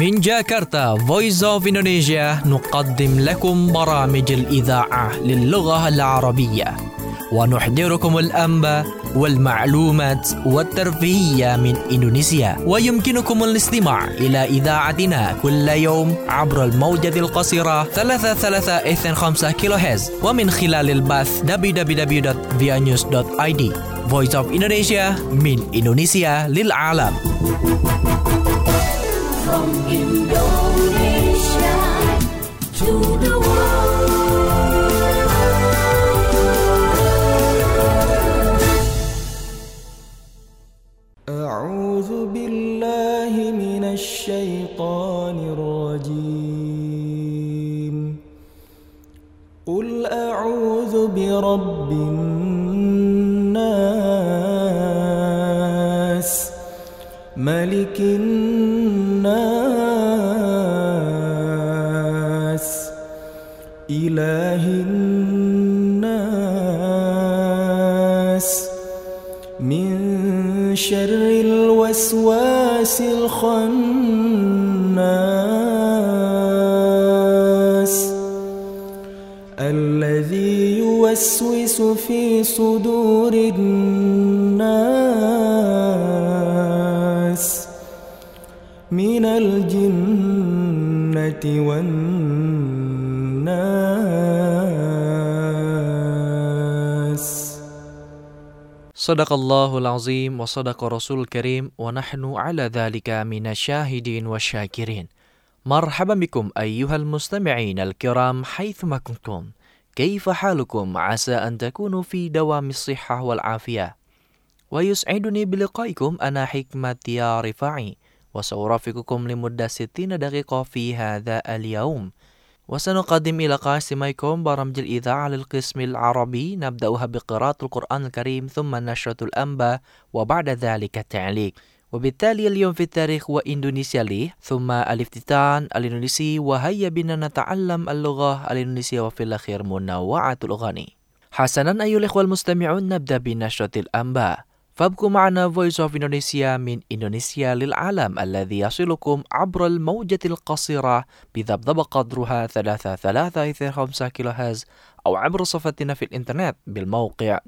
من جاكرتا Voice of Indonesia نقدم لكم برامج الإذاعة للغة العربية ونحضركم الأنباء والمعلومات والترفيهية من إندونيسيا ويمكنكم الاستماع إلى إذاعتنا كل يوم عبر الموجة القصيرة 3325 كيلوهرتز ومن خلال البث www.vianews.id Voice of Indonesia من إندونيسيا للعالم. From Indonesia to the world. أعوذ بالله من الشيطان الرجيم. قل أعوذ برب الناس ملك الناس إله الناس من شر الوسواس الخناس الذي يوسوس في صدور الناس من الجنة والناس. Sadaqallahul azim wa sadaqa rasul karim wa nahnu ala dhalika minasyahidin wa syakirin. Marhaban bikum ayyuhal mustami'in al-kiram haythuma kuntum. Kaifa halukum asa an takunu fi dawamis sihhah wal afiyah. Wa yus'iduni biliqaikum ana hikmati ya rifa'i wa sawrafikukum limuddah 60 daqiqah fi hadha al-yawm. وسنقدم إلى قاسميكم برامج الإذاعة للقسم العربي نبدأها بقراءة القرآن الكريم ثم نشرة الأنباء وبعد ذلك التعليق. وبالتالي اليوم في التاريخ وإندونيسيا لي ثم الافتتان الإندونيسي وهيا بنا نتعلم اللغة الإندونيسية وفي الأخير منوعات الأغاني. حسنا أيها الإخوة المستمعون نبدأ بنشرة الأنباء. فابقوا معنا Voice of Indonesia من إندونيسيا للعالم الذي يصلكم عبر الموجة القصيرة بذبذب قدرها 3325 كيلوهرتز أو عبر صفحتنا في الإنترنت بالموقع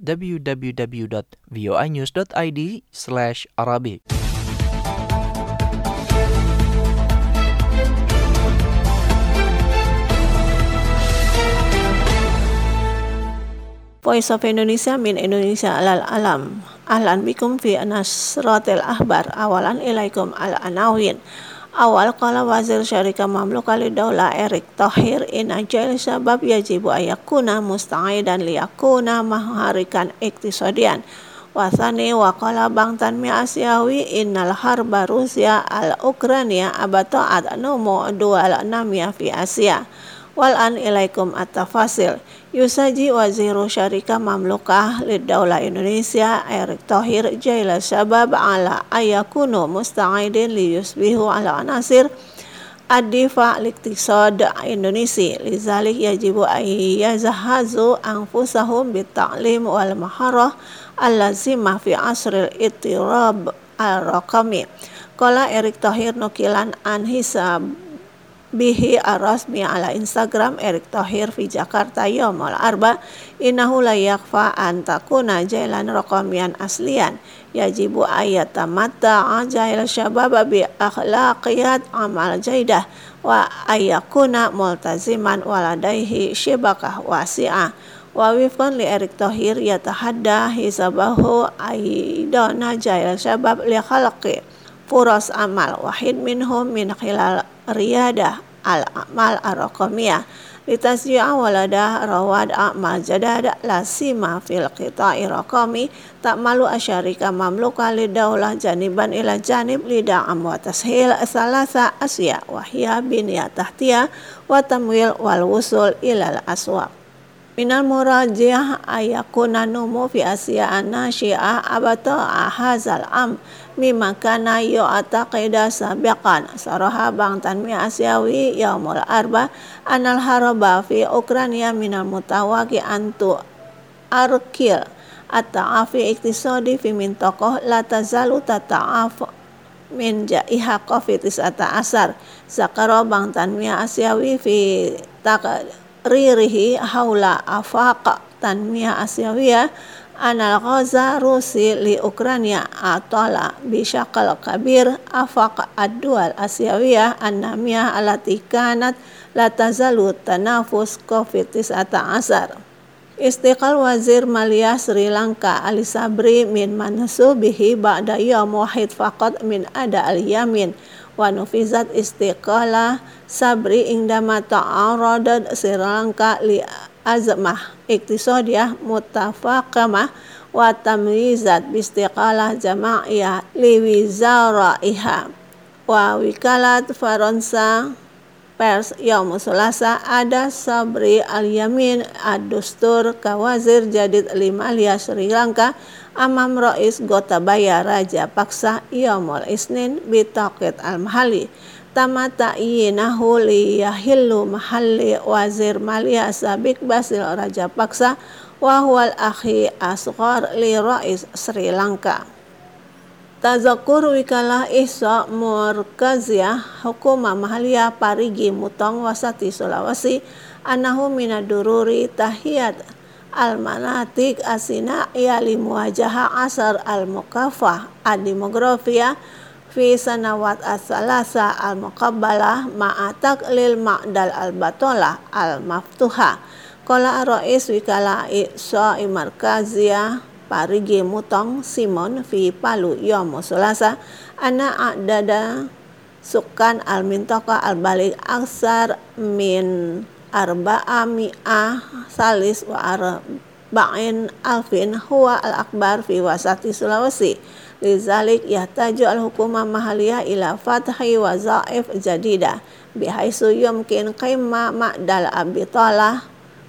www.voanews.id/arabic. Voice of Indonesia min Indonesia alal alam. Ahlan bikum fi nasratil ahbar. Awalan ilaikum al-anawin. Awal qala wazir syarika mamluka lidawla Erick Thohir inna jail sabab yajibu ayakuna musta'idan liyakuna maharikan iktisadian. Wasani wa qala Bank Tanmiyah Asiawi innal harba Rusia al-Ukrania abata'at numu dual namiyah fi Asia. Wal'an ilaikum at-tafasil. Yusaji waziru syarika mamlukah lidawla Indonesia Erick Thohir jaila sabab ala ayakunu musta'idin liyusbihu ala anasir ad-difa' liktisad Indonesia. Lizalik yajibu ayyazahazu anfusahum bitta'lim wal maharah allazimah fi asril ittirab al-raqami. Qala Erick Thohir nukilan an hisab bihi ar-rasmi ala Instagram Erick Thohir fi Jakarta yaumul arba innahu la yakfa an takuna jailan raqamian aslian yajibu ayatamatta jail syabab bi akhlaqiyat amal jaidah wa ayakuna multaziman waladaihi syibakah wasi'ah wa wifqan li Erick Thohir yatahadda hisabahu aidana jail syabab li khalqi furas amal wahid minhum min khilal riyadah al-amal ar-raqamiyah litasji'a waladah rawad amal jadad lasima fil qita'i raqami ta'malu asyarika mamluka lidaulah janiban ila janib lida'am wa tashil salasa asya wahya biniyah tahtiyah wa tamwil wal wusul ilal aswaq. Minal murajih ayakuna numu fi Asia an-nasyi'ah abata'a hazal am mimma kana yu'taqida sabiqan. Saraha Bank Tanmiyah Asiawi yaumul arba anal haraba fi Ukraina minal mutawaqi antu arkil at-ta'afi iktisadi fi mintaqah la tazalu tata'af min jaiha COVID-19 zakaro bang tanmiyah asyawi fi taqririhi haula afaq tanmiyah asyawiyah anal ghaza Rusi li Ukraina atala bisyakal kabir afaq ad-dual asyawiyah annamiyah alati kanat la tazalu tanafus COVID-19. Istiqal Wazir Maliyah Sri Lanka Ali Sabri min mansubihi ba'da yawm wahid faqat min ada al-yamin wa nufizat istiqalah Sabri indama ta'aradat Sri Lanka li azmah iktisadiyah mutafaqamah wa tamyizat bistiqalah jama'iyah li wizaraiha wa wikalat Faransa Pers Yaum Selasa ada Sabri al-Yamin ad-Dustur Kawazir Jadid Limaliyah Sri Lanka amam Rais Gotabaya Raja Paksa Yaumul Isnin bitaqid al-mahali tamata iyinahu liyahillu mahalli Wazir Maliyah Sabik Basil Raja Paksa wa huwal akhi asghar li Rais Sri Lanka. Tazakur wikalah ihsa murkaziyah hukuma mahaliyah Parigi Mutong Wasati Sulawesi anahu minadururi tahiyat al-manatik asina li muwajaha asar al-mukafah ad-demografiyah fi sanawat as-salasa al-muqabbalah ma'atak lil ma'dal al-batolah al-maftuha qala Rais wikalah ihsa markaziyah Parigi Mutong Simon fi Palu Yaum Selasa ana adada sukan al-mintaqa al-balik aksar min arba'ami'ah salis wa arba'in alfin huwa al-akbar fi wasati Sulawesi lizalik yahtaju al-hukumah mahaliyah ila fathi wazaif jadida bihaisu yumkin qimma ma'dal abitalah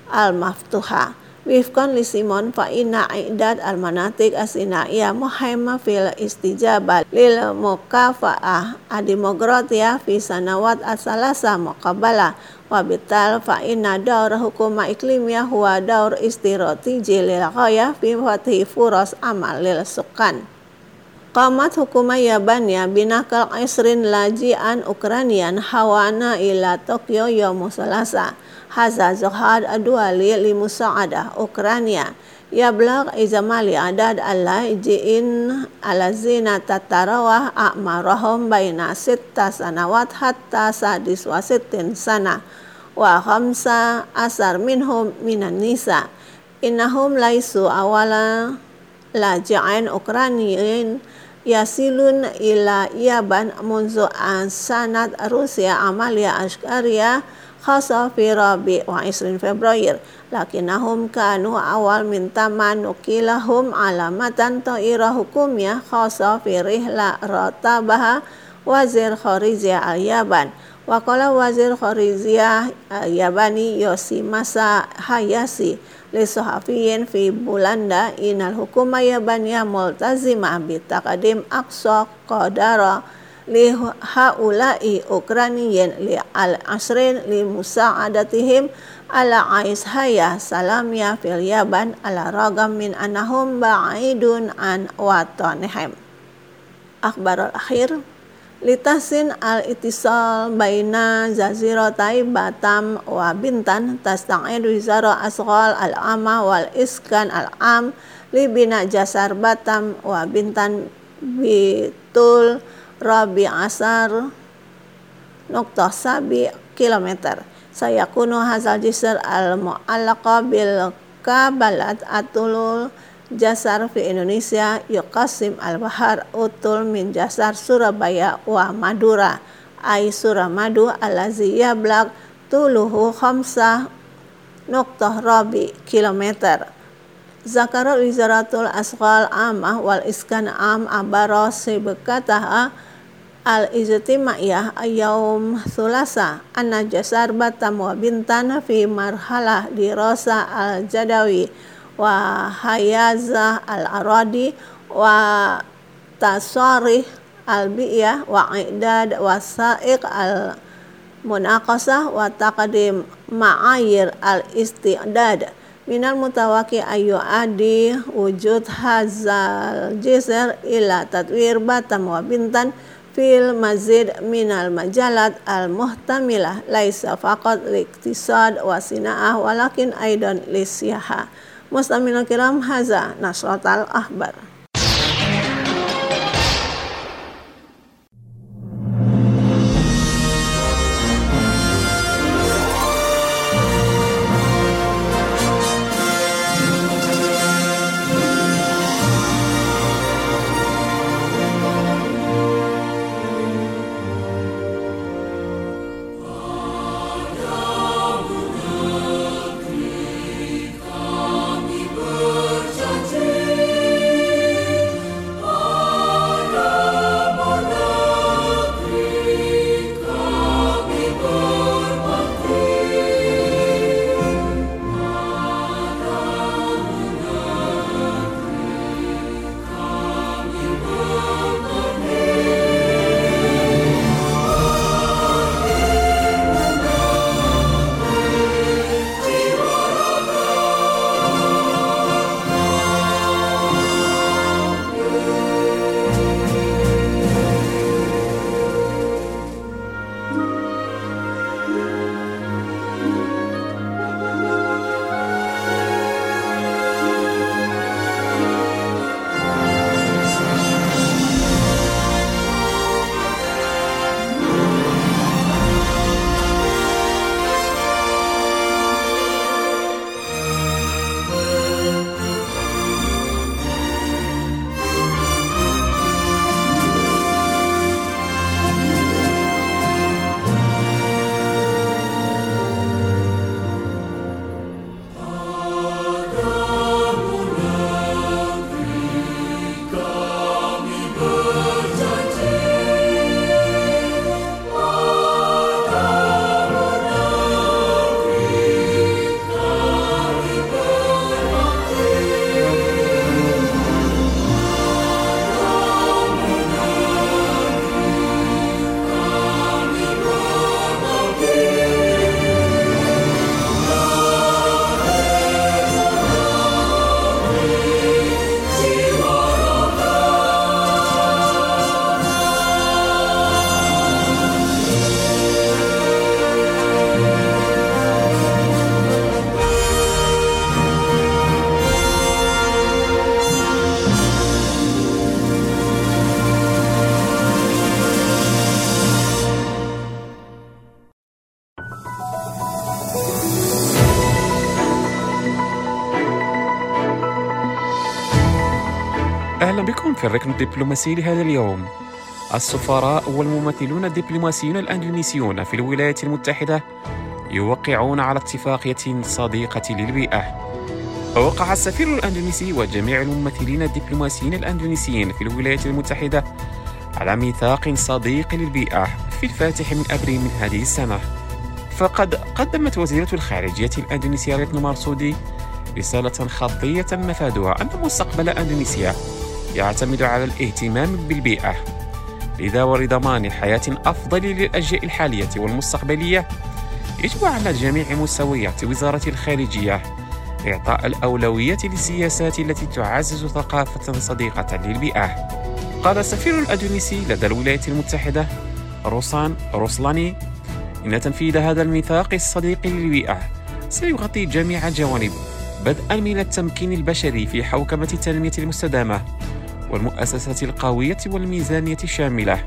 al-maftuha wifkan li Simon fa inna i'dad al-manatik asinaiyah muhaimah fil istijabah lil mukafa'ah ad-demokratiyah fi sanawat as-salasa muqabbalah wa bital fa inna daur hukuma iklimiyah huwa daur istiratiji lil ghayah fi fathi furas amal lil sukan. Qamat hukuma Yabania binakal isrin lajian Ukrainian hawana ila Tokyo Yaum Selasa haza zuhad adwali li musa'adah Ukraina yablagh izamali adad al-laji'in alazina tatarawah a'marahum baina 6 sanawat hatta sadis wa 60 sana wa 15 minhum minan nisa innahum laisu awala laji'in Ukrainian yasilun ila Yaban munzu sanad Rusia amalia ashkaria khasa fi Rabi wa 20 Februari lakinnahum kanu awal min taman nukilahum alamatan ta'ira hukumiyah khasa fi rihla ratabaha Wazir Khariziyah al-Yaban wa qala Wazir Khariziyah al-Yabani Yoshimasa Hayashi li sahafiyin fi Bulanda inal hukuma Yabaniyah multazimah bi taqdim aqsa qadara li haula'i Ukrainiyin li al-asrin li musa'adatihim ala ais haya salamiyah fil Yaban ala ragam min annahum ba'idun an watanihim. Akhbar al-akhir litasin al-ittisal baina jaziratai Batam wa Bintan tasta'id wizara asghal al-amma wal iskan al-am li bina jasar Batam wa Bintan bitul Rabi asar nokta sabi kilometer sayakunu hazal jisr al-mu'allaqa bil kabalat atulul jasar fi Indonesia yuqasim al-bahar utul min jasar Surabaya wa Madura ay Suramadu alazi yablaq tuluhu 5 nokta rabi kilometer. Zakara wizaratul asghal amah wal iskan am abara sibkataha al-ijtimaiyah yaum Thulasa anna jasar Batam wa Bintan fi marhalah dirasa al-jadawi wa hayazah al-aradi wa tasarih al-bi'iyah wa i'dad wa sa'iq al-munaqasah wa taqdim ma'ayir al-istidad minal mutawaki ayu adi wujud hazal jisr ila tatwir Batam wa Bintan في المزيد من المجالات المحتملة ليس فقط الاقتصاد والصناعة ولكن أيضا للسياحة. مستمعينا الكرام، هذا نشرة الأخبار. أهلا بكم في الركن الدبلوماسي لهذا اليوم. السفراء والممثلون الدبلوماسيون الأندونيسيون في الولايات المتحدة يوقعون على اتفاقية صديقة للبيئة. ووقع السفير الأندونيسي وجميع الممثلين الدبلوماسيين الأندونيسيين في الولايات المتحدة على ميثاق صديق للبيئة في الفاتح من أبريل من هذه السنة. فقد قدمت وزيرة الخارجية الأندونيسية ريتنو مارسودي رسالة خطية مفادها أن مستقبل أندونيسيا يعتمد على الاهتمام بالبيئة. لذا ولضمان حياة أفضل للأجيال الحالية والمستقبلية يجب على جميع مستويات وزارة الخارجية إعطاء الأولوية للسياسات التي تعزز ثقافة صديقة للبيئة. قال السفير الأندونيسي لدى الولايات المتحدة روسان روسلاني إن تنفيذ هذا الميثاق الصديق للبيئة سيغطي جميع الجوانب، بدءا من التمكين البشري في حوكمة التنمية المستدامة والمؤسسات القوية والميزانية الشاملة،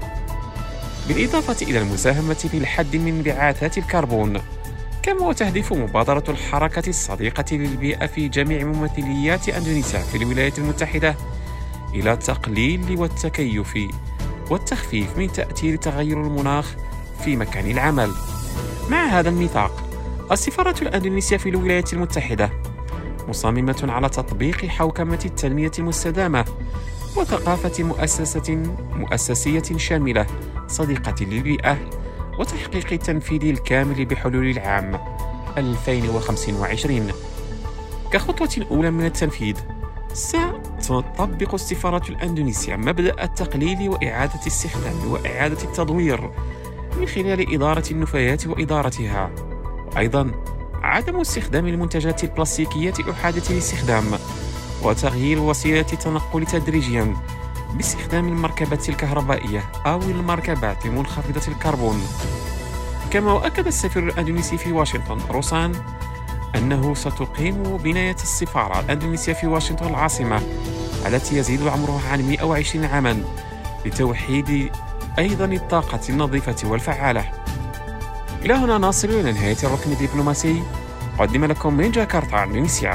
بالإضافة إلى المساهمة في الحد من انبعاثات الكربون. كما وتهدف مبادرة الحركة الصديقة للبيئة في جميع ممثليات أندونيسيا في الولايات المتحدة إلى التقليل والتكيف والتخفيف من تأثير تغير المناخ في مكان العمل. مع هذا الميثاق، السفارة الأندونيسية في الولايات المتحدة مصممة على تطبيق حوكمة التنمية المستدامة وثقافة مؤسسية شاملة صديقة للبيئة وتحقيق التنفيذ الكامل بحلول العام 2025. كخطوة أولى من التنفيذ، ستطبق السفارة الأندونيسية مبدأ التقليل وإعادة الاستخدام وإعادة التدوير من خلال إدارة النفايات وإدارتها، وأيضاً عدم استخدام المنتجات البلاستيكية أحادة الاستخدام وتغيير وسيلة التنقل تدريجياً باستخدام المركبات الكهربائية أو المركبات منخفضة الكربون. كما وأكد السفير الأندونيسي في واشنطن روسان أنه ستقيم بناية السفارة الأندونيسية في واشنطن العاصمة التي يزيد عمرها عن 120 عاما لتوحيد أيضا الطاقة النظيفة والفعالة. إلى هنا نصل إلى نهاية الركن الدبلوماسي قدم لكم من جاكرتا إندونيسيا.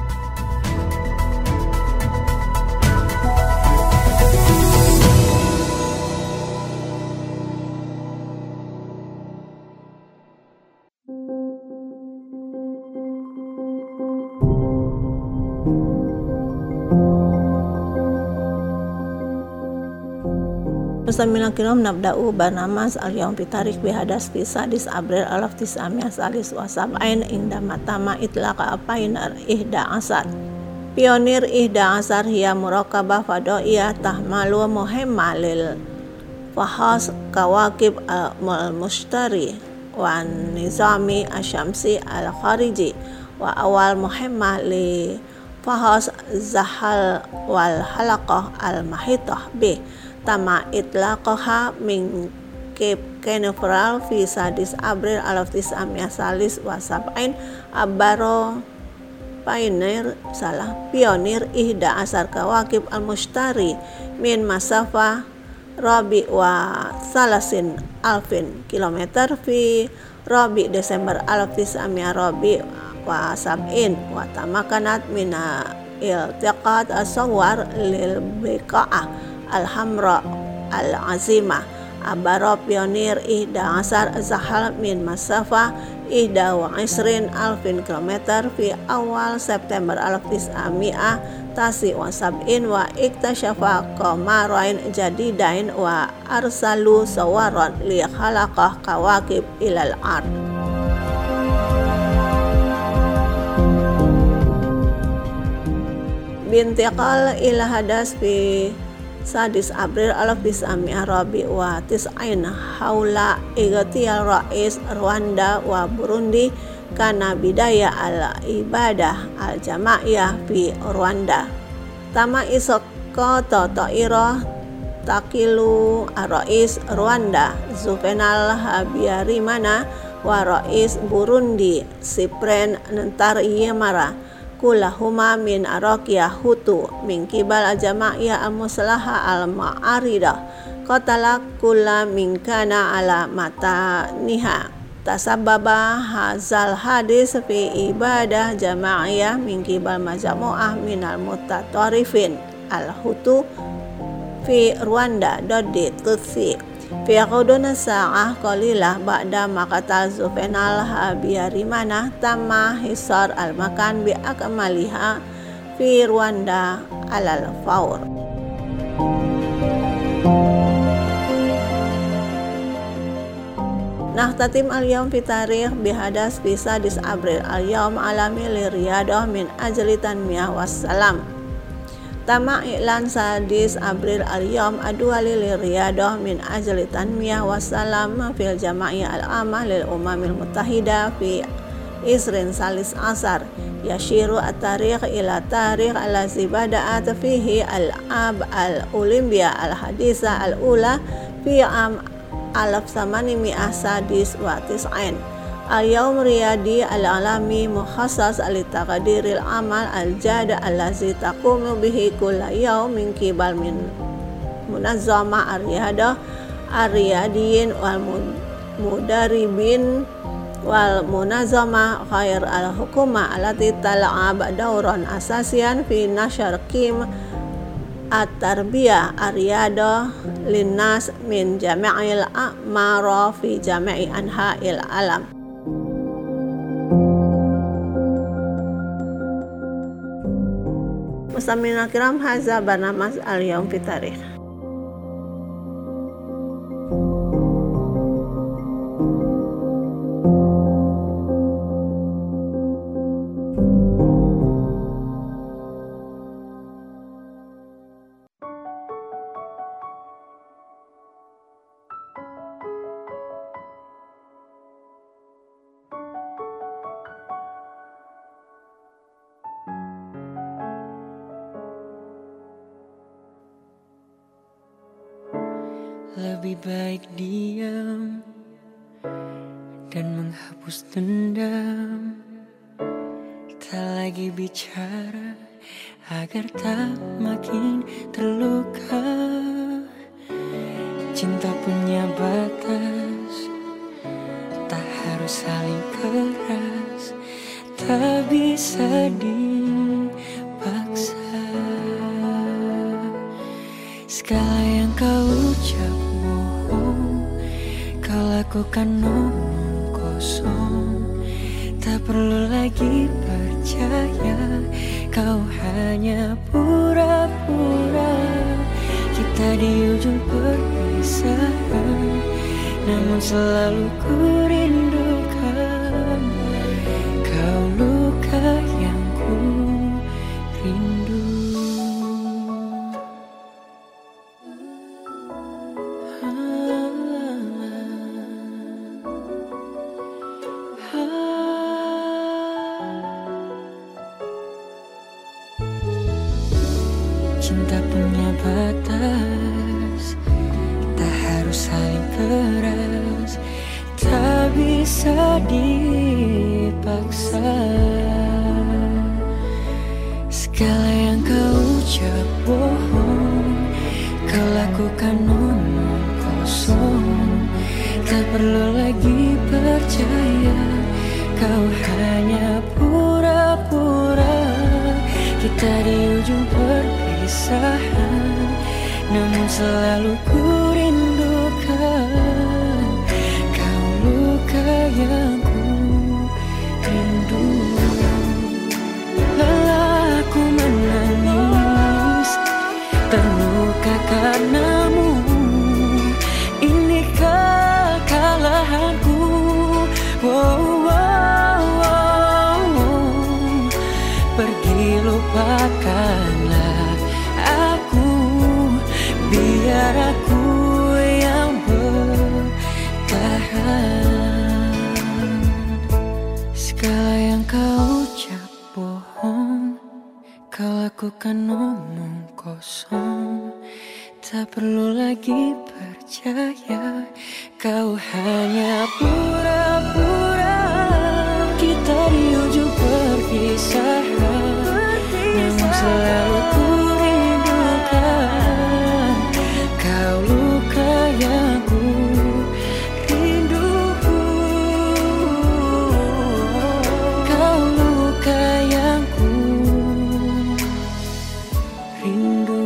مستمعينا الكرام، نبدأ برنامج اليوم بتاريخ بحدث في 6 أبريل 1973 عندما تم إطلاق بايونير 11. بايونير 11 هي مركبة فضائية تحمل مهمة للفحص كواكب المشتري والنظام الشمسي الخارجي، وأول مهمة لفحص زحل والحلقة المحيطة به. تم إطلاقها من كيب كانفرال في 6 أبريل 1973. عبر بايونير 11 كواكب المشتري من مسافة 34,000 كيلومتر في 4 ديسمبر 1974، وتمكنت من التقاط الصور للبقعة الحمراء العظيمة. عبر بايونير 11 زحل من مسافة 21,000 كيلومتر في أول سبتمبر 1979، واكتشف قمرين جديدين وأرسلوا صورا لخلق كواكب إلى الأرض. بانتقال إلى حدث في 6 أبريل 1994 حول اغتيال رئيس رواندا وبوروندي كان بداية الإبادة الجماعية في رواندا. تم إسقاط طائرة تقل الرئيس رواندا جوفينال هابياريمانا ورئيس بوروندي سيبرين نتاريمارا كلهما من أراكيا هوتو من قبل الجماعية المسلحة المعارضة. قتل كل من كان على متنها. تسبب هذا الحادث في إبادة جماعية من قبل مجموعة من المتطرفين الهوتو في رواندا ضد التوتسي. في غضون ساعة قليلة بعد مقتل جوفينال هابياريمانا تم حصار المكان بأكملها في رواندا على الفور. نختتم اليوم في تاريخ بحدث في 6 أبريل اليوم عالمي للرياضة من أجل تنمية والسلام. تم إعلان 6 أبريل اليوم الدولي للرياضة من أجل تنمية والسلام في الجمعية العامة للأمم المتحدة في 2013. يشير التاريخ إلى التاريخ الذي بدأت فيه الألعاب الأولمبية الحديثة الأولى في عام 1896. اليوم الرياضي العالمي مخصص لتقدير العمل الجاد الذي تقوم به كل يوم من قبل منظمة الرياضة، الرياضيين والمدربين والمنظمة غير الحكومة التي تلعب دورا أساسيا في نشر قيم التربية الرياضة للناس من جميع الأعمار في جميع أنحاء العالم. مستمعينا الكرام، هذا برنامج اليوم في تاريخ. Lebih baik diam dan menghapus dendam, tak lagi bicara agar tak makin terluka. Cinta punya batas, tak harus saling keras, tak bisa dipaksa. Segala yang kau ucap bohong, kau lakukan omong kosong. Tak perlu lagi percaya, kau hanya pura-pura. Kita di ujung perpisahan, namun selalu ku rindukan. Kau luka yang ku rindu. Cinta punya batas, tak harus saling keras, tak bisa dipaksa. Segala yang kau ucap bohong, kau lakukan omong kosong. Tak perlu lagi percaya, kau hanya pura-pura. Kita di ujung perpisahan, namun selalu ku rindukan. Kau luka yang ku rindu. Lelah aku menangis, terluka karenamu. Ini kekalahanku. Wow, wow, wow. Pergi lupakanlah aku, biar aku yang bertahan. Segala yang kau ucap bohong, kau lakukan omong kosong. Tak perlu lagi percaya, kau hanya pura-pura. Kita di ujung perpisahan, namun selalu ku rindukan. Kau luka yang ku rindu. Kau luka yang ku rindu.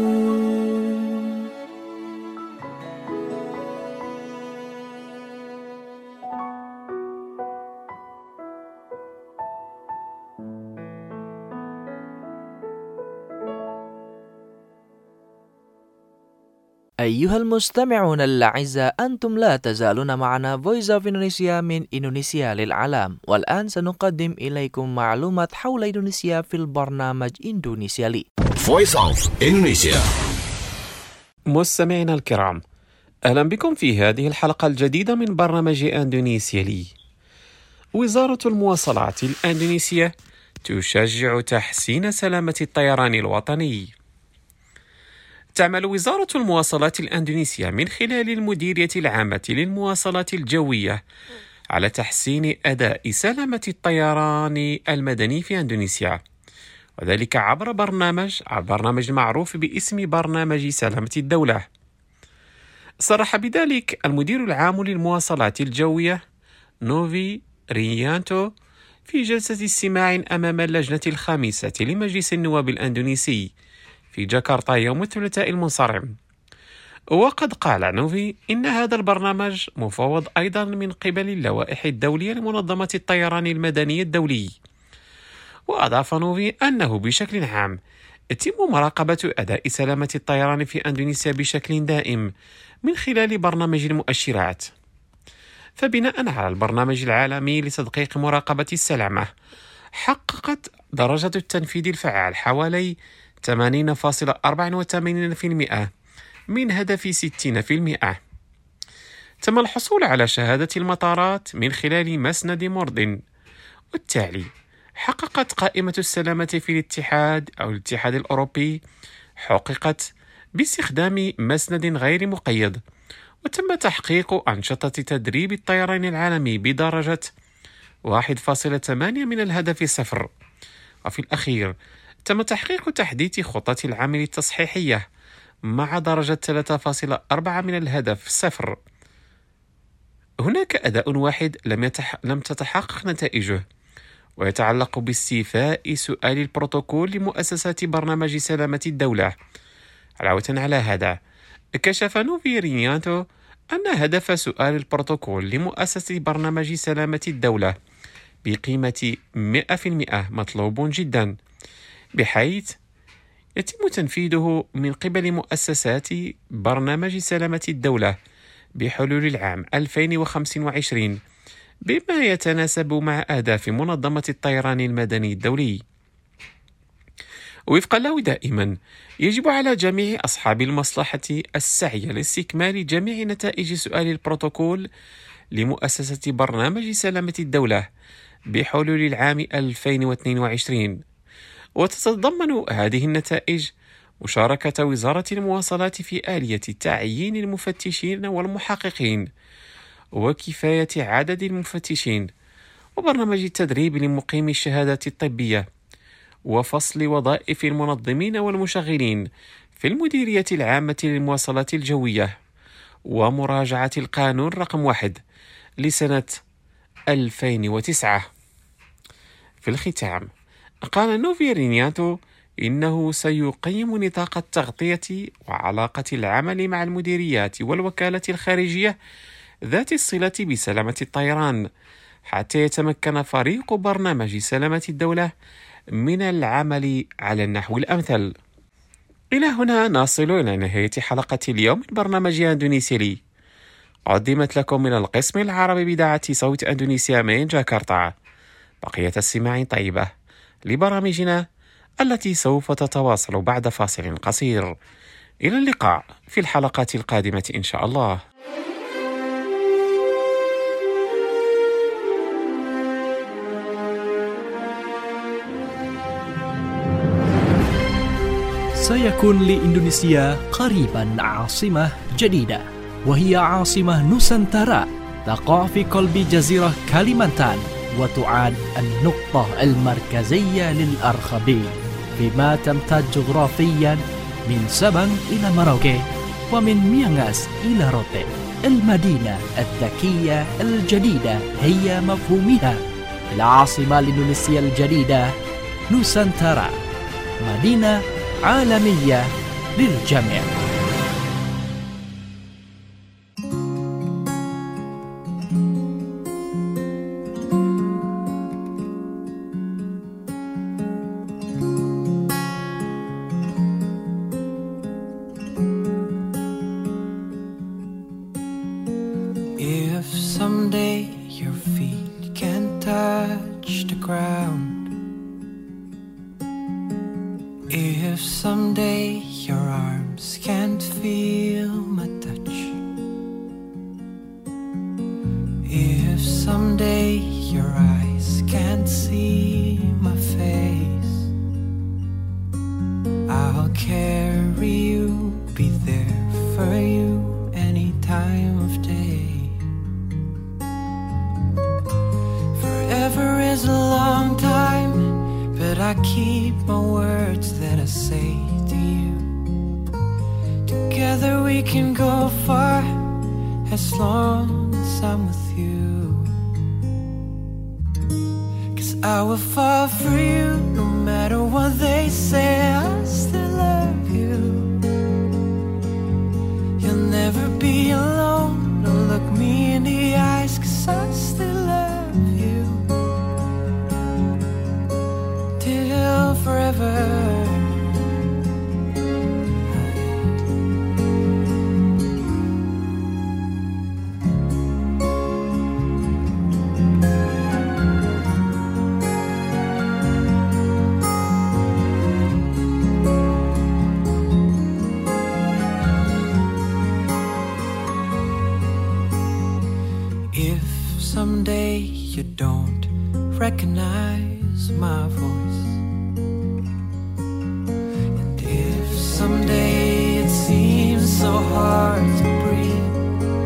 أيها المستمعون الأعزاء، أنتم لا تزالون معنا Voice of Indonesia من إندونيسيا للعالم. والآن سنقدم إليكم معلومات حول إندونيسيا في البرنامج إندونيسيا لي. Voice of Indonesia. مستمعينا الكرام، أهلا بكم في هذه الحلقة الجديدة من برنامج إندونيسيا لي. وزارة المواصلات الإندونيسية تشجع تحسين سلامة الطيران الوطني. تعمل وزارة المواصلات الإندونيسية من خلال المديرية العامة للمواصلات الجوية على تحسين أداء سلامة الطيران المدني في إندونيسيا، وذلك عبر برنامج معروف باسم برنامج سلامة الدولة. صرح بذلك المدير العام للمواصلات الجوية نوفي ريانتو في جلسة استماع أمام اللجنة الخامسة لمجلس النواب الإندونيسي في جاكرتا يوم الثلاثاء المنصرم. وقد قال نوفي إن هذا البرنامج مفوض أيضا من قبل اللوائح الدولية لمنظمة الطيران المدني الدولي. وأضاف نوفي أنه بشكل عام يتم مراقبة أداء سلامة الطيران في إندونيسيا بشكل دائم من خلال برنامج المؤشرات. فبناء على البرنامج العالمي لتدقيق مراقبة السلامة، حققت درجة التنفيذ الفعال حوالي 80.84% من هدف 60%. تم الحصول على شهادة المطارات من خلال مسند مرض، والتالي حققت قائمة السلامة في الاتحاد الأوروبي حققت باستخدام مسند غير مقيد، وتم تحقيق أنشطة تدريب الطيران العالمي بدرجة 1.8 من الهدف 0. وفي الأخير تم تحقيق تحديث خطة العمل التصحيحية مع درجة 3.4 من الهدف 0. هناك أداء واحد لم تتحقق نتائجه، ويتعلق باستيفاء سؤال البروتوكول لمؤسسة برنامج سلامة الدولة. علاوة على هذا، كشف نوفي رينيانتو أن هدف سؤال البروتوكول لمؤسسة برنامج سلامة الدولة بقيمة 100% مطلوب جدا، بحيث يتم تنفيذه من قبل مؤسسات برنامج سلامة الدولة بحلول العام 2025 بما يتناسب مع أهداف منظمة الطيران المدني الدولي. وفقا له دائما يجب على جميع أصحاب المصلحة السعي لاستكمال جميع نتائج سؤال البروتوكول لمؤسسة برنامج سلامة الدولة بحلول العام 2022. وتتضمن هذه النتائج مشاركة وزارة المواصلات في آلية تعيين المفتشين والمحققين، وكفاية عدد المفتشين، وبرنامج التدريب لمقيمي الشهادات الطبية، وفصل وظائف المنظمين والمشغلين في المديرية العامة للمواصلات الجوية، ومراجعة القانون رقم 1 لسنة 2009. في الختام، قال نوفي رينيانتو إنه سيقيم نطاق التغطية وعلاقة العمل مع المديريات والوكالة الخارجية ذات الصلة بسلامة الطيران حتى يتمكن فريق برنامج سلامة الدولة من العمل على النحو الأمثل. إلى هنا نصل إلى نهاية حلقة اليوم من برنامج أندونيسيلي، قدمت لكم من القسم العربي بإذاعة صوت أندونيسيا من جاكرتا. بقية السماع طيبة لبرامجنا التي سوف تتواصل بعد فاصل قصير. إلى اللقاء في الحلقات القادمة إن شاء الله. سيكون لإندونيسيا قريبا عاصمة جديدة، وهي عاصمة نوسانتارا تقع في قلب جزيرة كاليمانتان، وتعد النقطة المركزية للأرخبيل، فيما تمتد جغرافيا من سبنج إلى مراوكي، ومن ميانغاس إلى روتي. المدينة الذكية الجديدة هي مفهومها. العاصمة الإندونيسية الجديدة نوسانتارا، مدينة عالمية للجميع. If someday your feet can't touch the ground, if someday your arms can't feel my touch, if someday your eyes can't see my face, I'll carry you, be there for you any time of day. Forever is a long time, but I keep my words that I say to you. Together we can go far, as long as I'm with you. 'Cause I will fall for you, no matter what they say, I still love you. You'll never be alone, no, look me in the eyes, 'cause I still love you. Till forever. If someday you don't recognize my voice, and if someday it seems so hard to breathe,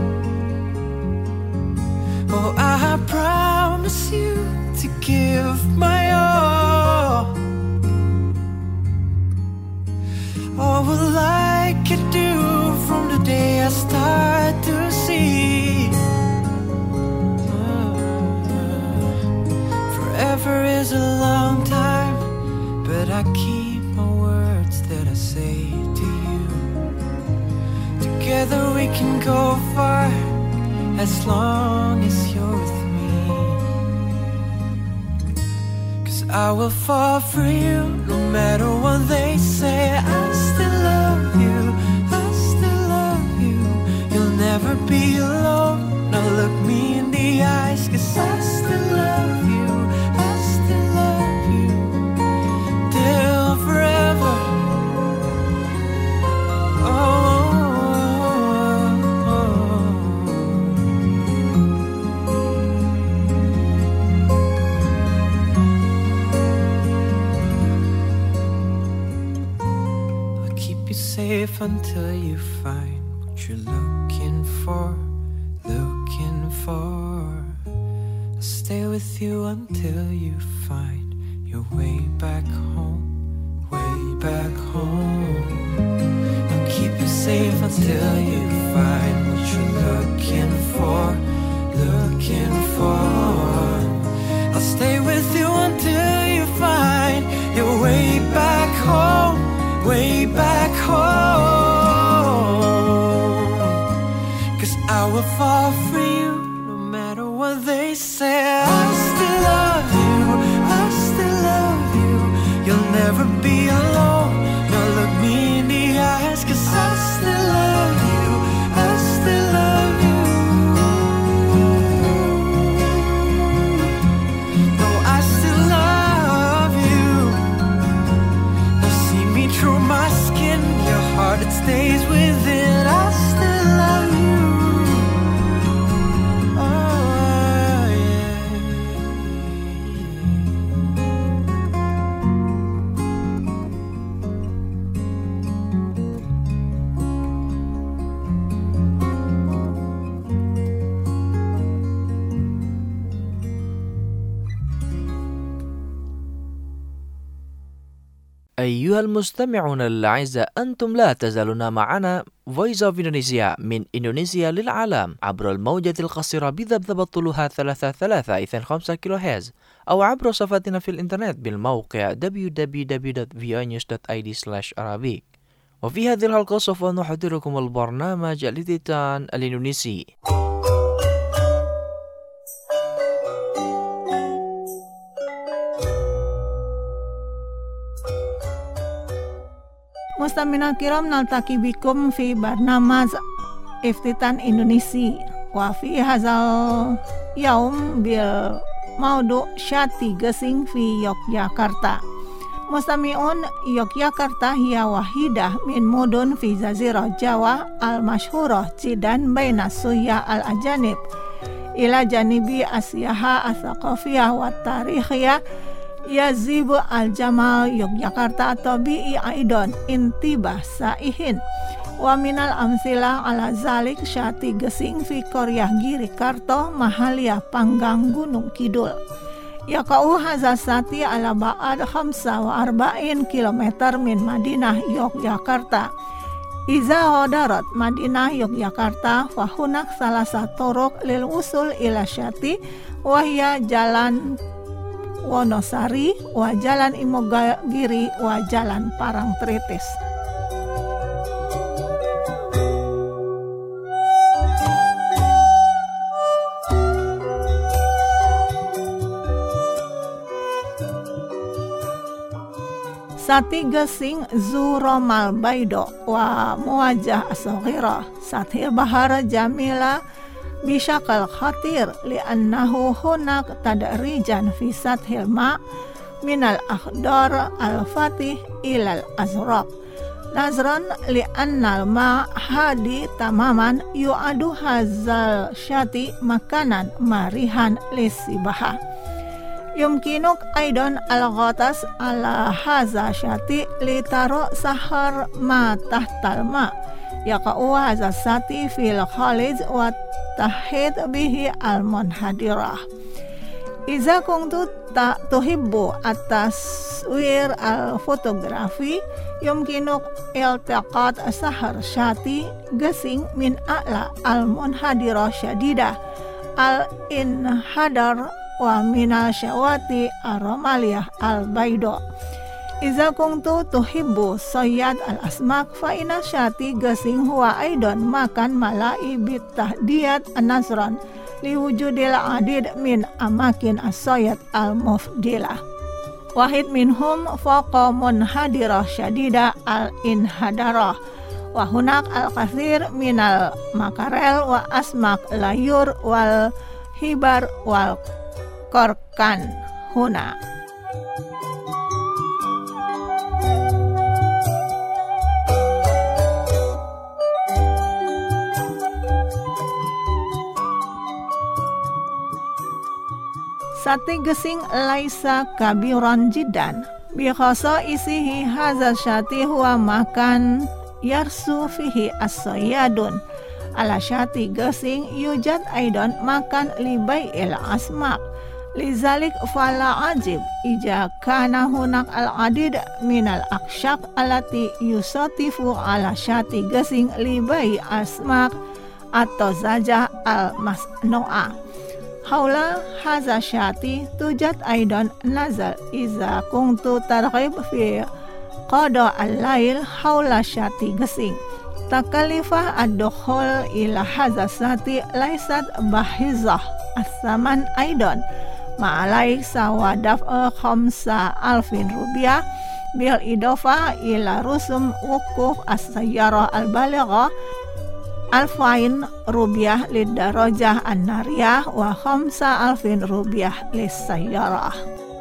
What will I could do from the day I start to see? Forever is a long time, but I keep my words that I say to you. Together we can go far, as long as you're with me. 'Cause I will fall for you, no matter what they say. I still love you, I still love you. You'll never be alone. Now look me in the eyes, 'cause I still love you, I still love you. Till forever. Safe until you find what you're looking for. I'll stay with you until you find your way back home, way back home. I'll keep you safe until you find what you're looking for. I'll stay with you until you find your way back home, way back home. 'Cause I will fall for you, no matter what they say. I still love you, I still love you. You'll never be alone. Now look me in the eyes, 'cause I still love you, I still love you. No, I still love you. Now see me through my skin, your heart it stays within. I still love you. Oh yeah. أيها المستمعون الأعزاء، أنتم لا تزالون معنا Voice of Indonesia من إندونيسيا للعالم عبر الموجة القصيرة بذبذبة طولها 3325 كيلو هرتز، أو عبر صفحتنا في الإنترنت بالموقع www.voanews.id/Arabic. وفي هذه الحلقة سوف نحضركم البرنامج التيتان الإندونيسي. Mustamina kiram naltaki bikum fi barnamaz Iftitan Indonesia wa fi hazal yaum bil maudu syati gesing fi Yogyakarta. Mustami'un, Yogyakarta hiya wahidah min mudun fi jazirah Jawa al-mashhurah jidan baina suyah al-ajanib ila janibi asyaha as-saqafiyah wa tarikhiyah yazibu al-jamal Yogyakarta tabi'i aidon intibah saihin wa minal amsilah ala zalik syati gesing fi Koryah Giri Karto Mahalia Panggang Gunung Kidul yakau hazasati ala ba'ad 45 km min Madinah Yogyakarta. Iza hodarat Madinah Yogyakarta fahunak salah satorok lil usul ila syati wahya jalan Wonosari wa jalan Imogiri wa jalan Parangtritis. Sati gesing Zuromal Baido wa muwajah as-saghira sathil bahara jamila bisyakal khatir li'annahu hunak tadrijan fi sathil ma minal akhdar al-fatih ilal azraq nazran li'annal ma hadi tamaman yu'adu hazal syati makanan marihan lisibaha. Yumkinuk aidon al-ghatas ala haza syati litaro sahar ma tahtal ma yaqa'u haza sati fil khalij wa tahid bihi al-munhadirah. Iza kuntu tuhibbu at-taswir al-fotografi yumkinuk iltaqat sahar syati gasing min a'la al-munhadirah syadidah al-inhadar wa minal syawati ar-ramaliyah al-baydo. Iza kuntu tuhibbu sayyad al-asmak fa ina syati gasing huwa aidon makan malai bitahdiyat an-nasran liwujudil adid min amakin as-sayyad al-mufdilah. Wahid minhum faqa munhadirah syadidah al-inhadarah wa hunak al-kathir minal makarel wa asmak layur wal hibar wal korkan huna. Sate gesing laisa kabiran jiddan bikhasa isihi hazal syati huwa makan yarsu fihi as-sayyadun ala syati gesing yujad aidan makan libai il asmak lizalik fala ajib ija kana hunak al-adid minal akshak alati yusatifu ala syati gesing libai asmak atau zajah al-masnu'ah. Haula haza syati tujad aidan nazal iza kuntu targhib fi qada al-lail haula syati gesing. Takalifah ad-dukhul ila haza syati laisat bahizah as-saman aidan ma'alaik sawadaf 5,000 rupiah bil idofa ila rusum wukuf as-sayyarah al-balighah alfain rupiah lidarajah an-nariyah wa 5,000 rupiah lis-sayyarah.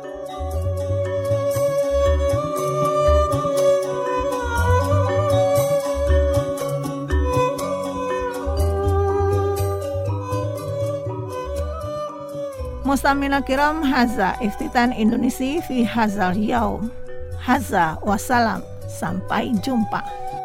Mustamina kiram, haza iftitan Indonesia fi hazal yaum. Haza wassalam, sampai jumpa.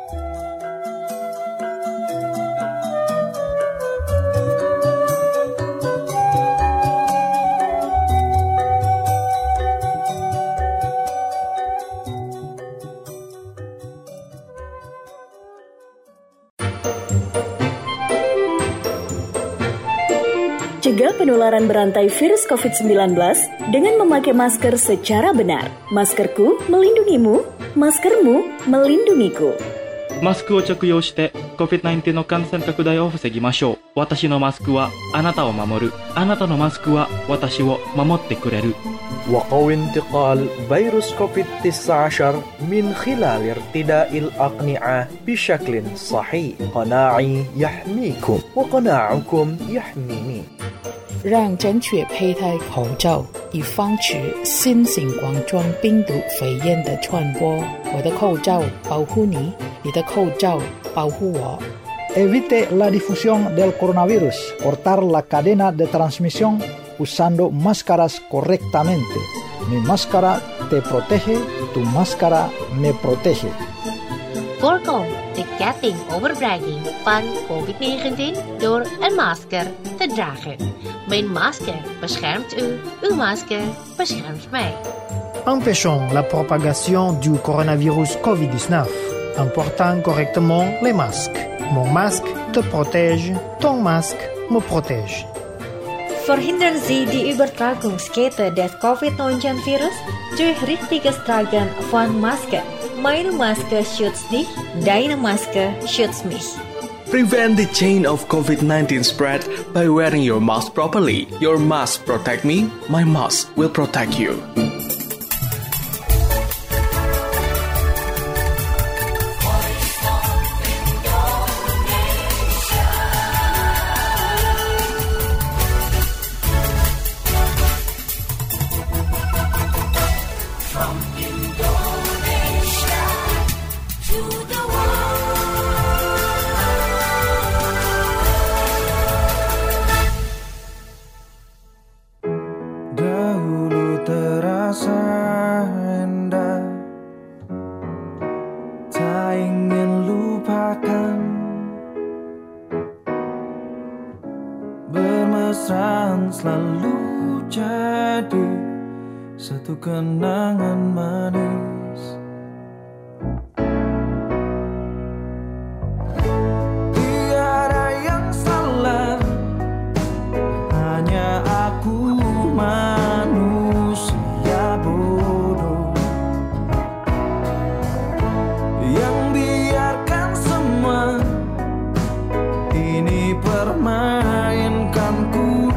Cegah penularan berantai virus COVID-19 dengan memakai masker secara benar. Maskerku melindungimu, maskermu melindungiku. マスクを着用して COVID-19 の感染拡大を防ぎましょう。私のマスクはあなたを守る。あなたのマスクは私を守ってくれる。 وقو انتقال فيروس كوفيد-19 من خلال ارتداء الأقنعة بشكل صحيح. قناعي يحميكم وقناعكم يحميني. 让正确佩戴口罩，以防止新型冠状病毒肺炎的传播。我的口罩保护你，你的口罩保护我。 Evite la difusión del coronavirus. Cortar la cadena de transmisión usando máscaras correctamente. Mi máscara te protege, tu máscara me protege. Voorkom de ketting overbrenging van COVID-19 door een masker te dragen. Mijn masker beschermt u, uw masker beschermt mij. Empêchons la propagation du coronavirus COVID-19 en portant correctement les masques. Mon masque te protège, ton masque me protège. Verhindern Sie die Übertragungskette des COVID-19-Virus durch richtiges Tragen von Maske. Meine Maske schützt dich, deine Maske schützt mich. Prevent the chain of COVID-19 spread by wearing your mask properly. Your mask protect me, my mask will protect you. Bermesraan akan selalu jadi satu kenangan manis. Tiada yang salah, hanya aku manusia bodoh yang biarkan semua ini permainkanku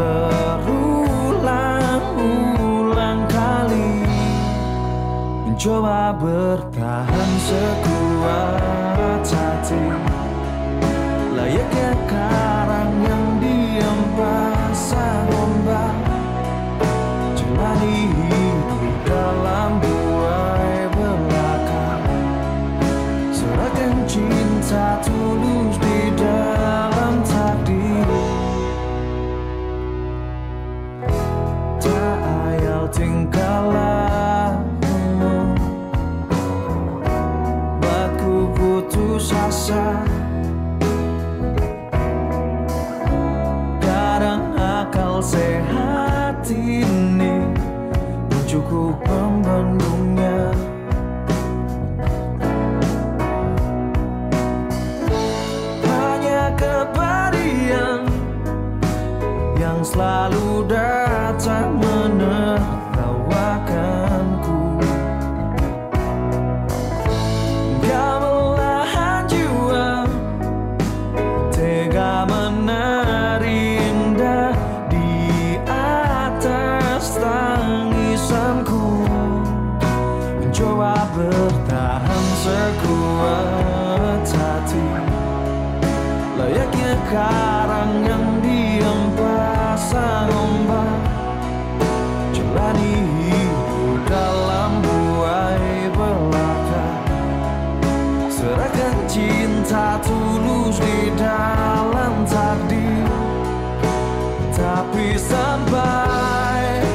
berulang-ulang kali, mencoba bertahan sekuat hati, layaknya karang yang diam pasang ombak, jalani hidup dalam buai belaka, serahkan cinta tulus di dalam takdir. Tak ayal tingkah lakumu, buatku putus asa. Kadang akal sehat ini belum cukup membendungnya. Hanya kepedihan yang selalu datang menertawakanku, gamelan jiwa tega menari indah di atas tangisanku, mencoba bertahan sekuat hati, layaknya karang yang diam pasang ombak, jalani hidup dalam buai belaka, serahkan cinta tulus di dalam takdir. Tapi sampai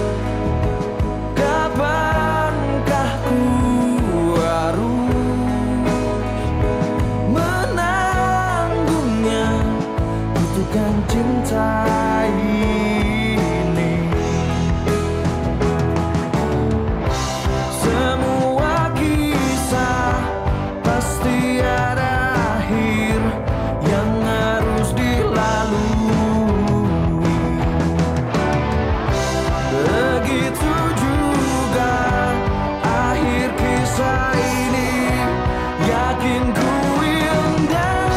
kapankah ku harus menanggungnya, butuhkan cinta ini. Semua kisah pasti ada akhir yang harus dilalui. Begitu juga akhir kisah ini, yakin ku indah,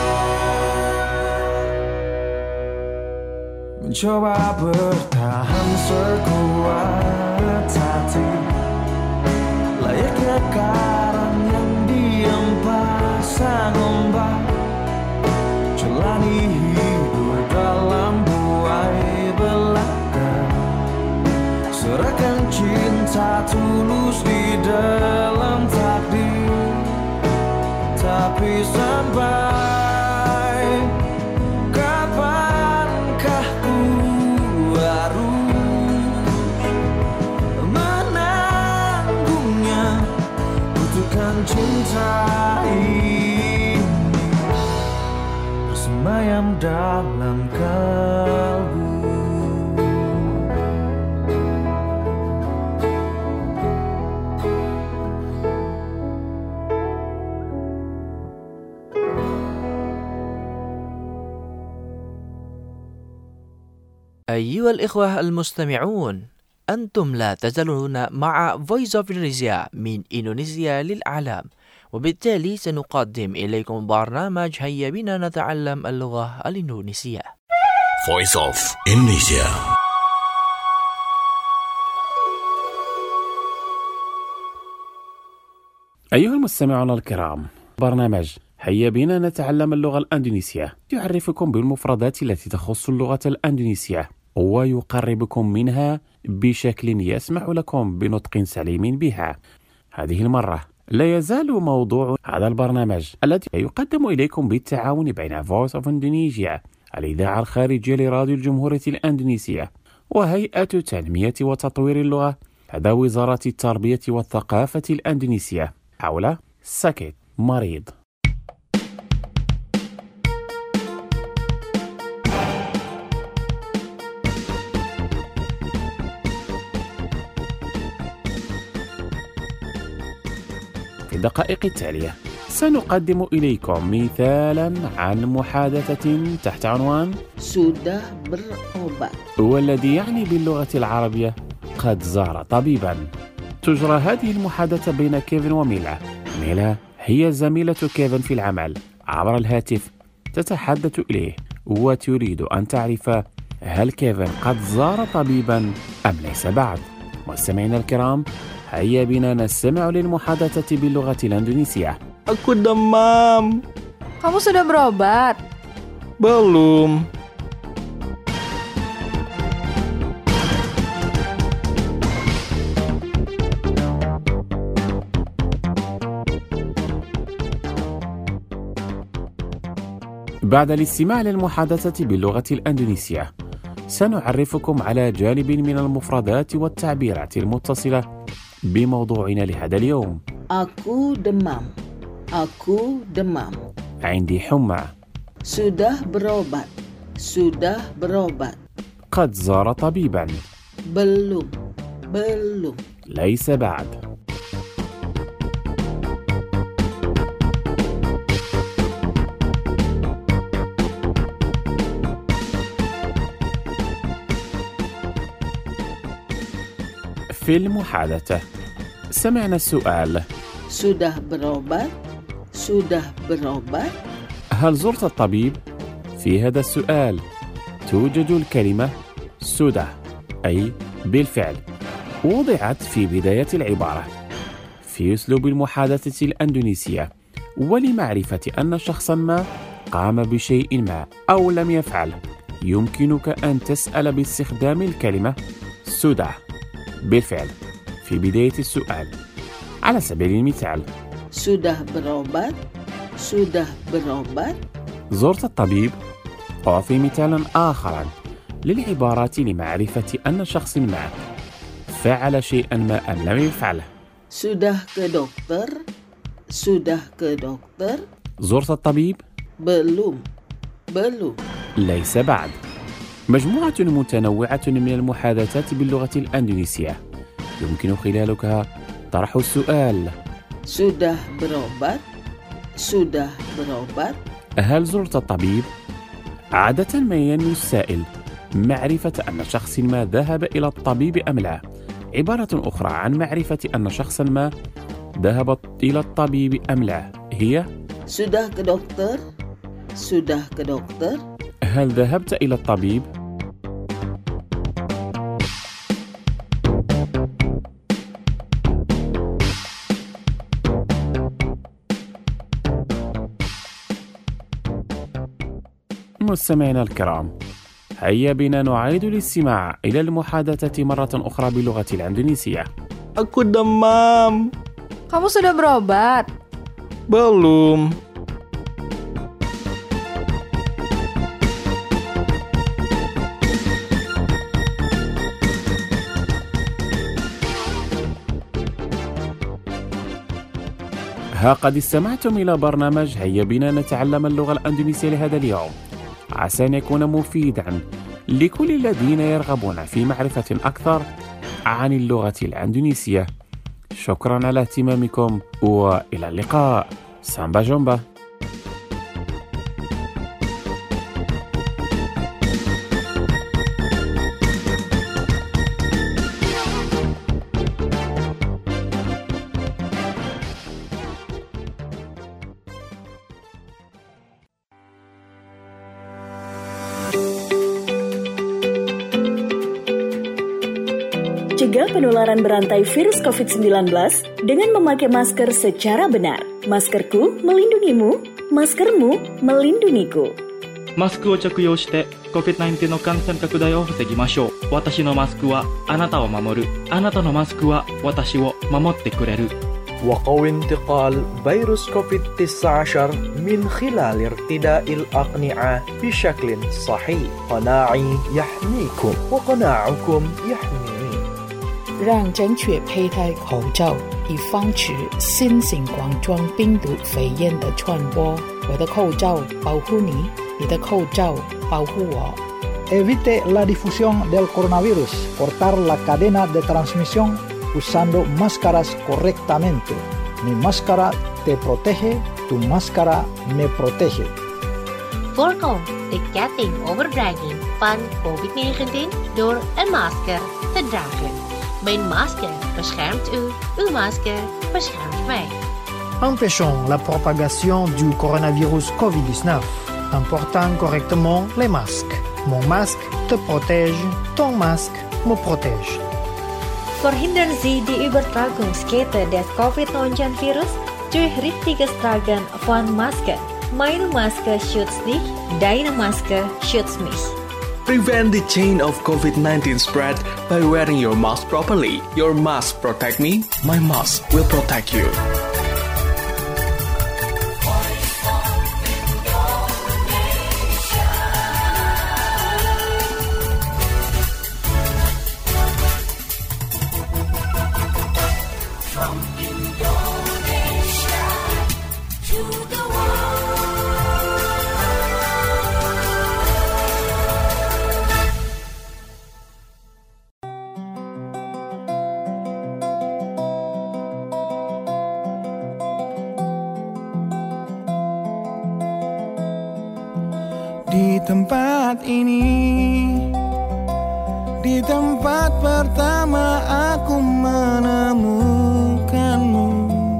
mencoba bertahan sekuat hati, layaknya karang yang diam pasang ombak, jalani hidup dalam buai belaka, serahkan cinta tulus di dalam takdir. Tapi sampai kapankah ku harus menanggungnya, butuhkan cinta ini bersemayam dalam kalbu. أيها الإخوة المستمعون، أنتم لا تزالون مع Voice of Indonesia من إندونيسيا للعالم، وبالتالي سنقدم إليكم برنامج هيا بنا نتعلم اللغة الإندونيسية. Voice of Indonesia. أيها المستمعون الكرام، برنامج هيا بنا نتعلم اللغة الأندونيسية يعرفكم بالمفردات التي تخص اللغة الأندونيسية ويقربكم منها بشكل يسمح لكم بنطق سليم بها. هذه المرة لا يزال موضوع هذا البرنامج الذي يقدم إليكم بالتعاون بين Voice of Indonesia الإذاعة الخارجية لراديو الجمهورية الأندونيسية وهيئة تنمية وتطوير اللغة لدى وزارة التربية والثقافة الأندونيسية حول سكت مريض. الدقائق التالية سنقدم إليكم مثالا عن محادثة تحت عنوان sudah berobat والذي يعني باللغة العربية قد زار طبيبا. تجرى هذه المحادثة بين كيفن وميلا. ميلا هي زميلة كيفن في العمل. عبر الهاتف تتحدث إليه وتريد أن تعرف هل كيفن قد زار طبيبا أم ليس بعد. مستمعينا الكرام، هيا بنا نستمع للمحادثة باللغة الإندونيسية. Aku demam. Kamu sudah berobat? Belum. بعد الاستماع للمحادثة باللغة الإندونيسية سنعرفكم على جانب من المفردات والتعبيرات المتصلة بموضوعنا لهذا اليوم. Aku demam. Aku demam. عندي حمى. Sudah berobat. Sudah berobat. قد زار طبيبا. Belum. Belum. ليس بعد. في المحادثة سمعنا السؤال Sudah berobat? Sudah berobat? هل زرت الطبيب؟ في هذا السؤال توجد الكلمة sudah أي بالفعل، وضعت في بداية العبارة في أسلوب المحادثة الإندونيسية، ولمعرفة أن شخصا ما قام بشيء ما أو لم يفعل يمكنك أن تسأل باستخدام الكلمة sudah بالفعل في بداية السؤال. على سبيل المثال Sudah berobat? Sudah berobat? زرت الطبيب؟ أعطي مثالا آخرا للعبارات لمعرفة أن شخص ما فعل شيئا ما أم لم يفعله. Sudah ke dokter? Sudah ke dokter? زرت الطبيب؟ Belum. Belum. ليس بعد. مجموعة متنوعة من المحادثات باللغة الإندونيسية يمكن خلالها طرح السؤال Sudah berobat? Sudah berobat? هل زرت الطبيب؟ عادة ما ينوي السائل معرفة أن شخص ما ذهب إلى الطبيب أم لا. عبارة أخرى عن معرفة أن شخصا ما ذهب إلى الطبيب أم لا هي Sudah ke dokter? Sudah ke dokter? هل ذهبت إلى الطبيب؟ مستمعينا الكرام، هيا بنا نعيد الاستماع إلى المحادثة مرة أخرى باللغة الإندونيسية. Aku demam. Kamu sudah berobat? Belum. قد استمعتم إلى برنامج هيا بنا نتعلم اللغة الإندونيسية لهذا اليوم، عسى أن يكون مفيدا لكل الذين يرغبون في معرفة أكثر عن اللغة الإندونيسية. شكرا على اهتمامكم وإلى اللقاء. سامبا جومبا. Cegah penularan berantai virus COVID-19 dengan memakai masker secara benar. Maskerku melindungimu, maskermu melindungiku. マスクを着用して COVID-19 の感染拡大を防ぎましょう。私のマスクはあなたを守る。あなたのマスクは私を守ってくれる。 وقوي انتقال فيروس كوفيد-19 من خلال ارتداء الأقنعة بشكل صحيح. قناعي يحميكم وقناعكم يحميني. 让正确佩戴口罩，以防止新型冠状病毒肺炎的传播。我的口罩保护你，你的口罩保护我。 Evite la difusión del coronavirus. Cortar la cadena de transmisión usando máscaras correctamente. Mi máscara te protege, tu máscara me protege. Voorkom de kettingoverdraging van COVID-19 door een masker te dragen. Mijn masker beschermt u, uw masker beschermt mij. Empêchons la propagation du coronavirus COVID-19 en portant correctement les masques. Mon masque te protège, ton masque me protège. Verhindern Sie die Übertragungskette des Covid-19-Virus durch richtiges Tragen von Maske. Meine Maske schützt dich, deine Maske schützt mich. Prevent the chain of COVID-19 spread by wearing your mask properly. Your mask protect me, my mask will protect you. Di tempat ini, di tempat pertama aku menemukanmu.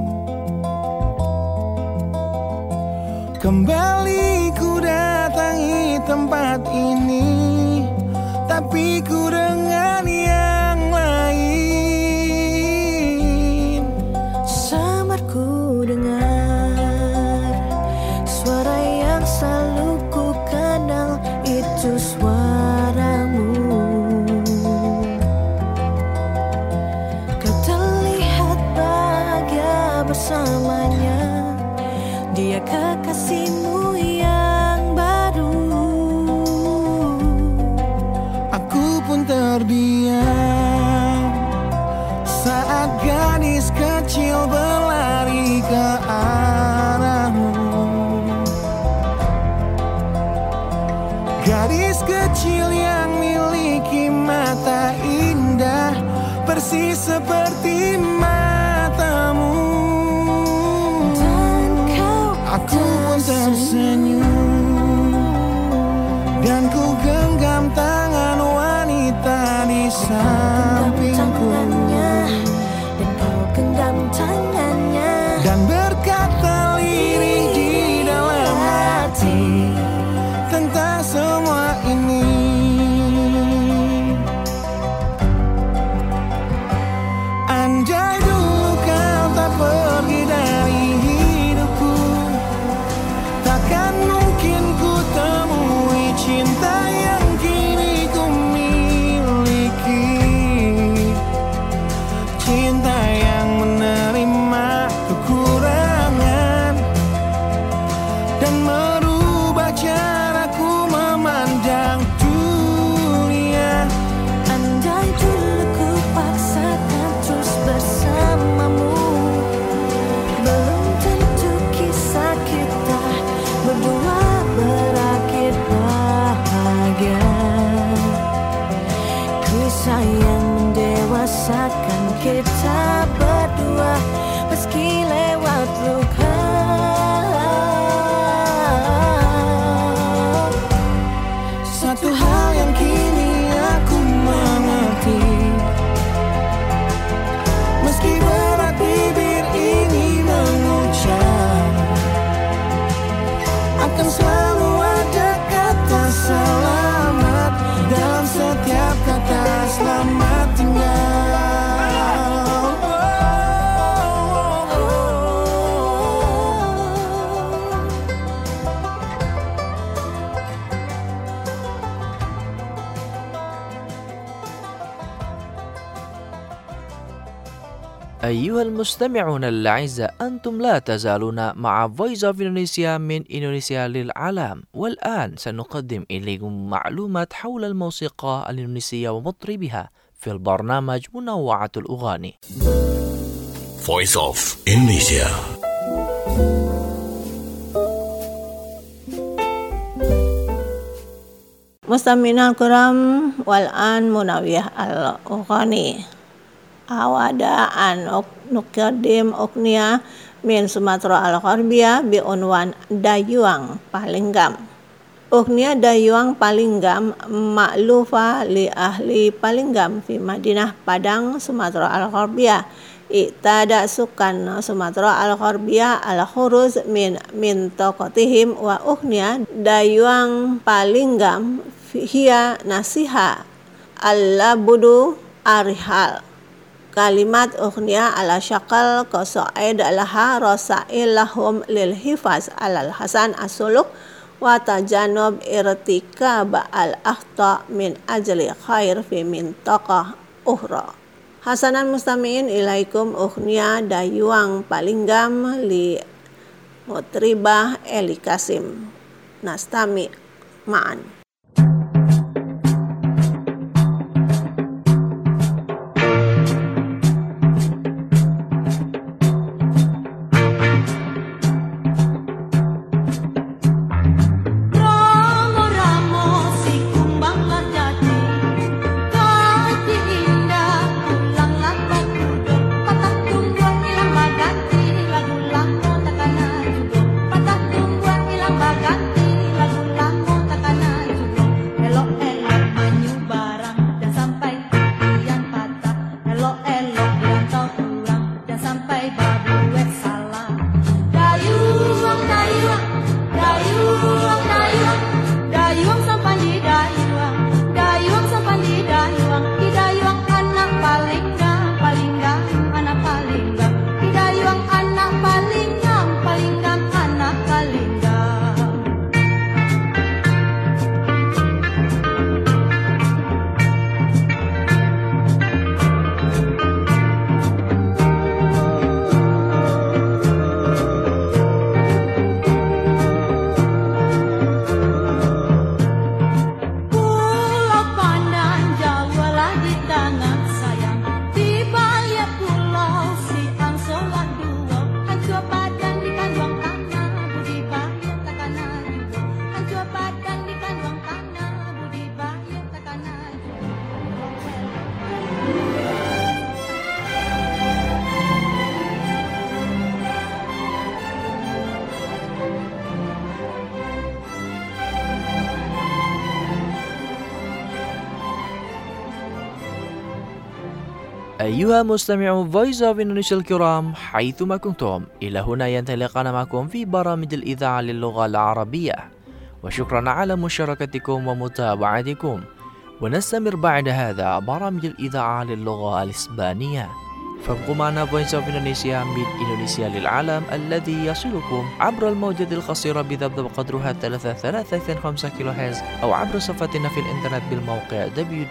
Kembali ku datangi tempat ini, tapi ku dengan yang lain. Samar ku dengar suara yang selalu ku kenal, itu suaramu. Kau terlihat bahagia bersamanya, dia kekasihmu yang baru. Aku pun terdiam saat gadis kecil berlari ke arahmu. Gadis kecil yang miliki mata indah, persis seperti matamu. Dan kau Aku pun tersenyum, dan ku genggam tangan wanita di sampingku. Dan kau genggam tangannya, Dan berkata lirih di dalam hati tentang semua ini. Andai dulu kau tak pergi dari hidupku, takkan mungkin ku temui cinta yang kini ku miliki. Cinta yang menerima kekurangan dan merubah caraku memandang dunia. andai dulu ku paksakan terus bersamamu, belum tentu kisah kita berdua berakhir bahagia. Kisah yang mendewasakan kita berdua, meski lewat luka. Satu hal yang kini aku mengerti, meski berat bibir ini mengucap, akan selalu ada kata selamat dalam setiap kata selamat tinggal. أيها المستمعون الأعزاء، أنتم لا تزالون مع Voice of Indonesia من إندونيسيا للعالم. والآن سنقدم إليكم معلومات حول الموسيقى الإندونيسية ومطربها في البرنامج منوعة الأغاني. Voice of Indonesia. Mustami'in al-kiram, wal an munawiyah al-ughani. awadaan nukadim oknia min Sumatera Al-Gharbiyah bi unwan Dayuang Palinggam. Uknia Dayuang Palinggam ma'lufa li ahli Palinggam fi Madinah Padang Sumatera Al-Gharbiyah. Iktada sukan Sumatera Al-Gharbiyah al-khuruz min taqatihim wa uknia Dayuang Palinggam hiya nasiha al-budu arihal. Kalimat ukhniya ala syakal qasaid laha rasail lahum lil hifaz alal hasan as-suluk wa tajanub irtikab al akhta min ajli khair fi mintaqah ukhra. Hasanan mustami'in ilaikum ukhniya Dayuang Palinggam li Mutribah Eli Kasim. Nastami ma'an. أيها مستمعو Voice of Indonesia الكرام حيثما كنتم، إلى هنا ينطلقنا معكم في برامج الإذاعة للغة العربية، وشكرا على مشاركتكم ومتابعتكم. ونستمر بعد هذا برامج الإذاعة للغة الإسبانية. فابقوا معنا Voice of Indonesia من إندونيسيا للعالم الذي يصلكم عبر الموجة القصيرة بذبذب قدرها 3.5 كيلو هرتز أو عبر صفحتنا في الإنترنت بالموقع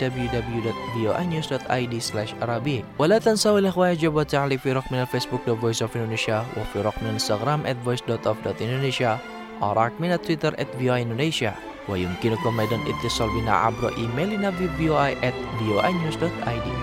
www.voanews.id/arabic. ولا تنسوا الإخوة يجب والتعليق في رقم الفيسبوك The Voice of Indonesia، وفي رقم الانستغرام @voice.of.indonesia، ورقم التويتر @voaindonesia. ويمكنكم أيضا اتصال بنا عبر إيميلنا في voi@voanews.id.